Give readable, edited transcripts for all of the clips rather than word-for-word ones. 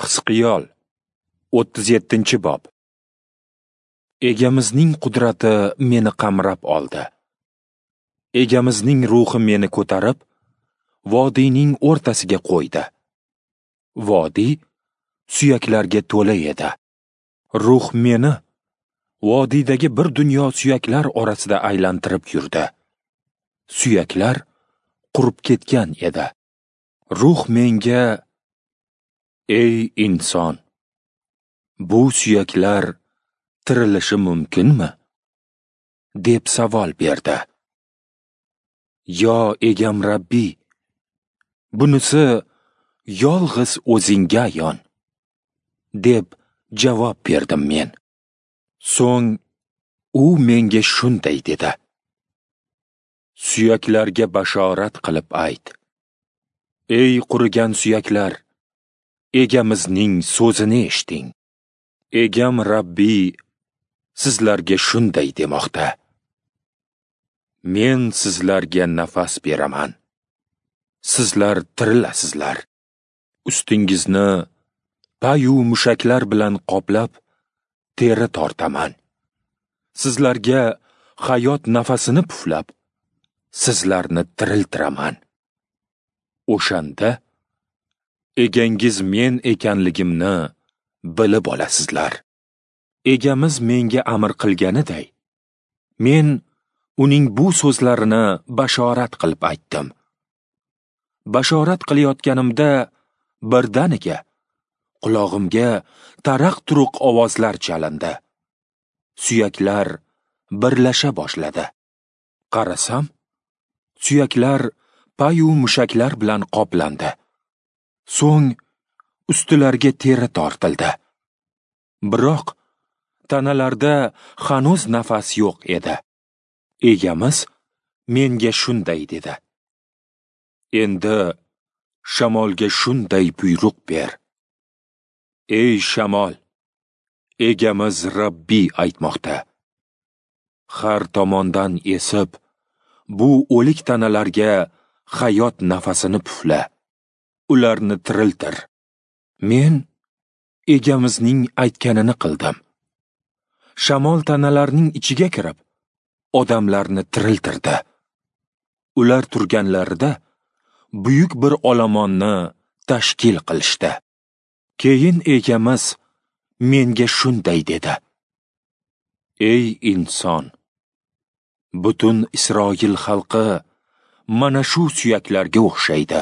Hisqiyol 37-bob. Egamizning qudrati meni qamrab oldi. Egamizning ruhi meni ko'tarib, vodiyning o'rtasiga qo'ydi. Vodiy suyaklarga to'la edi. Ruh meni vodiydagi bir dunyo suyaklar orasida aylantirib yurdi. Suyaklar qurib ketgan edi. Ruh menga: "Ey inson, bu suyaklar tirilishi mumkinmi?" deb savol berdi. "Yo egam Rabbiy, bunisi yolg'iz o'zingga ayon", deb javob berdim men. So'ng u menga shunday dedi: "Suyaklarga bashorat qilib ayt. Ey qurigan suyaklar, egamizning so'zini eshiting. Egam Rabbiy sizlarga shunday demoqda: Men sizlarga nafas beraman. Sizlar tirilasizlar. Ustingizni payu mushaklar bilan qoplab, teri tortaman. Sizlarga hayot nafasini puflab, sizlarni tiriltiraman. O'shanda egangiz men ekanligimni bilib olasizlar." Egamiz menga amr qilganiday, men uning bu so'zlarini bashorat qilib aytdim. Bashorat qilayotganimda birdaniga qulog'imga taraq-turuq ovozlar chalindi. Suyaklar birlasha boshladi. Qarasam, suyaklar payu mushaklar bilan qoplandi. So'ng ustilariga teri tortildi. Biroq tanalarda hanuz nafas yo'q edi. Egamiz menga shunday dedi: "Endi shamolga shunday buyruq ber. Ey shamol, egamiz Rabbiy aytmoqda: Har tomondan esib, bu o'lik tanalarga hayot nafasini pufla, ularni tiriltir." Men egamizning aytganini qildim. Shamol tanalarning ichiga kirib, odamlarni tiriltirdi. Ular turganlarida buyuk bir olomonni tashkil qilishdi. Keyin egamiz menga shunday dedi: "Ey inson, butun Isroil xalqi mana shu suyaklarga o'xshaydi.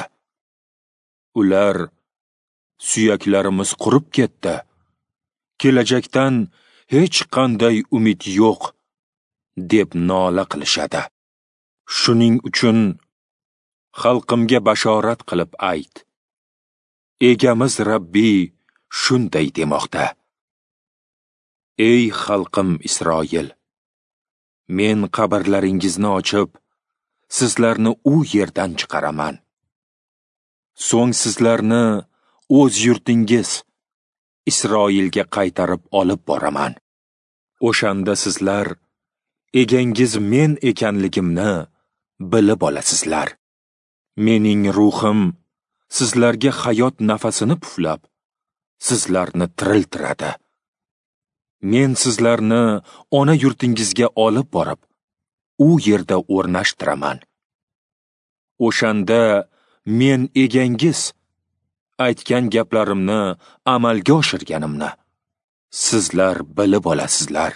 Ular suyaklarimiz qurib ketdi. Kelajakdan hech qanday umid yo'q", deb nola qilishadi. Shuning uchun xalqimga bashorat qilib ayt. Egamiz Rabbiy shunday demoqda: Ey xalqim Isroil, men qabrlaringizni ochib, sizlarni u yerdan chiqaraman. So'ng sizlarni o'z yurtingiz Isroilga qaytarib olib boraman. O'shanda sizlar egangiz men ekanligimni bilib olasizlar. Mening ruhim sizlarga hayot nafasini puflab, sizlarni tiriltiradi. Men sizlarni ona yurtingizga olib borib, u yerda o'rnashtiraman. O'shanda men egangiz aytgan gaplarimni amalga oshirganimni sizlar bilib olasizlar.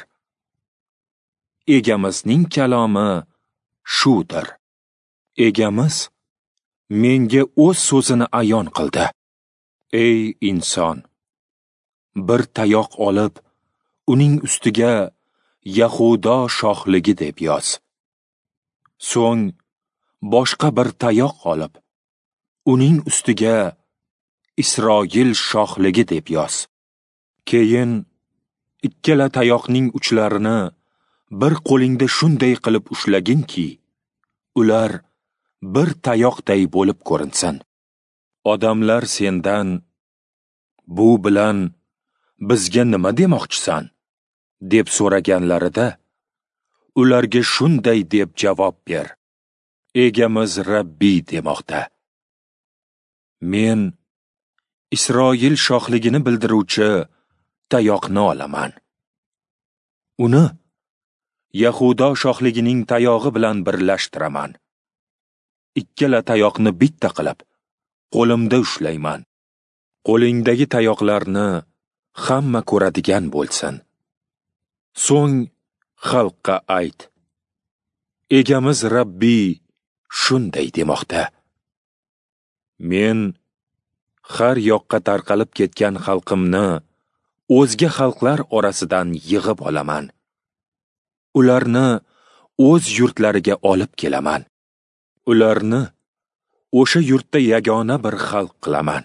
Egamizning kalomi shudir. Egamiz menga o'z so'zini ayon qildi: "Ey inson, bir tayoq olib, uning ustiga Yahudo shohligi deb yoz. So'ng boshqa bir tayoq olib, uning ustiga Isroil shohligi deb yoz. Keyin ikkala tayoqning uchlarini bir qo'lingda shunday qilib ushlaginki, ular bir tayoqday bo'lib ko'rinsin. Odamlar sendan: Bu bilan bizga nima demoqchisan?" deb so'raganlarida, ularga shunday deb javob ber: Egamiz Rabbiy demoqda: Men Isroil shohligini bildiruvchi tayoqni olaman. Uni Yahudo shohligining tayog'i bilan birlashtiraman. Ikkala tayoqni bitta qilib, qo'limda ushlayman. Qo'lingdagi tayoqlarni hamma ko'radigan bo'lsin. So'ng xalqqa ayt. Egamiz Rabbiy shunday demoqda. Men har yoqqa tarqalib ketgan xalqimni o'zga xalqlar orasidan yig'ib olaman. Ularni o'z yurtlariga olib kelaman. Ularni o'sha yurtda yagona bir xalq qilaman.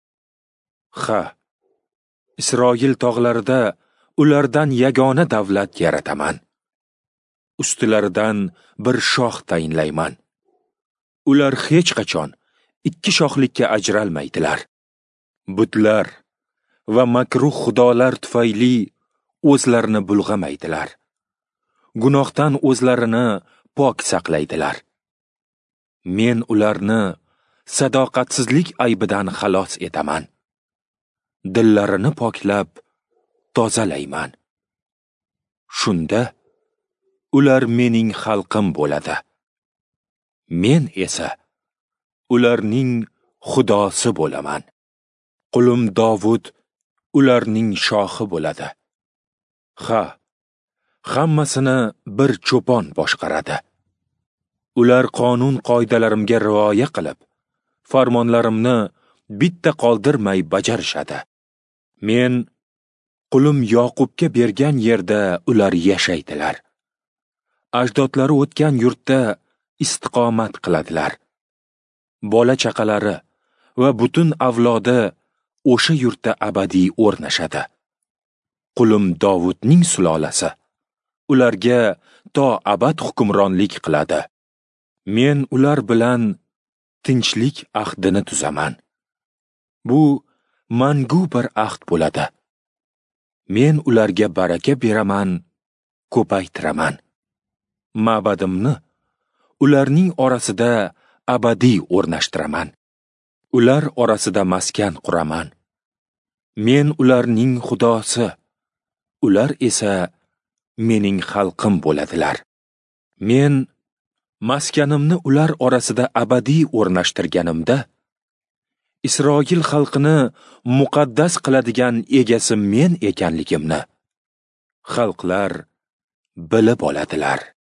Isroil tog'larida ulardan yagona davlat yarataman. Ustilaridan bir shoh tayinlayman. Ular hech qachon ikki shohlikka ajralmaydilar. Butlar va makruh xudolar tufayli o'zlarini bulg'amaydilar. Gunohdan o'zlarini pok saqlaydilar. Men ularni sadoqatsizlik aybidan xalos etaman. Dillarini poklab tozalayman. Shunda ular mening xalqim bo'ladi. Men esa ularning xudosi bo'laman. Qulim Dovud ularning shohi bo'ladi. Hammasini bir cho'pon boshqaradi. Ular qonun qoidalarimga rioya qilib, farmonlarimni bitta qoldirmay bajarishadi. Men qulim Yoqubga bergan yerda ular yashaydilar. Ajdodlari o'tgan yurtda istiqomat qiladilar. Bola chaqalari va butun avlodi o'sha yurtda abadiy o'rnashadi. Qulim Dovudning sulolasi ularga to abad hukmronlik qiladi. Men ular bilan tinchlik ahdini tuzaman. Bu mangu bir ahd bo'ladi. Men ularga baraka beraman, ko'paytiraman. Ma'badimni ularning orasida abadiy o'rnashtiraman. Ular orasida maskan quraman. Men ularning xudosi, ular esa mening xalqim bo'ladilar. Men maskanimni ular orasida abadiy o'rnashtirganimda, Isroil xalqini muqaddas qiladigan egasi men ekanligimni xalqlar bilib oladilar.